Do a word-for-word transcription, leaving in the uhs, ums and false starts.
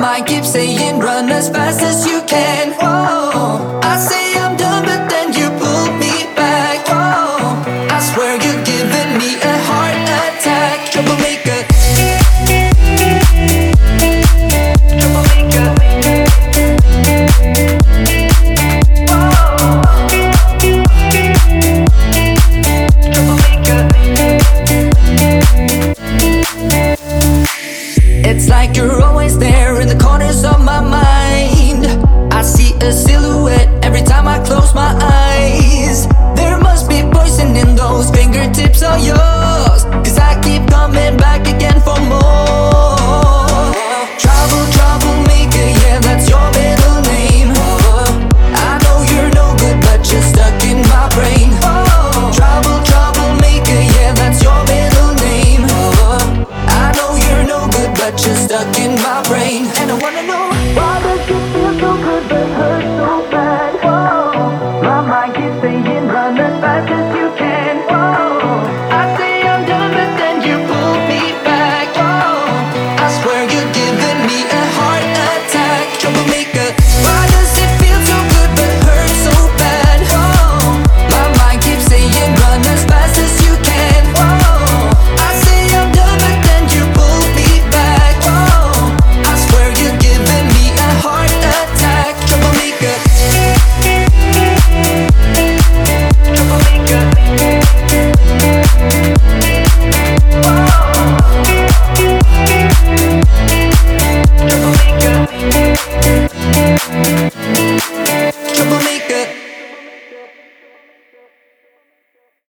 mind keeps saying run as fast as you can. Whoa, I say I'm done, but then you pull me back. Whoa, I swear you're giving me a heart attack. Troublemaker, troublemaker. Whoa, troublemaker. It's like you're always there in the corners of my mind. I see a silhouette every time I close my eyes. There must be poison in those fingertips of yours, 'cause I keep coming back again for more. Trouble, troublemaker, yeah, that's your middle name. I know you're no good, but you're stuck in my brain. Trouble, troublemaker, yeah, that's your middle name. I know you're no good, but you're stuck in my brain. And I wanna know, why does it feel so good but hurt so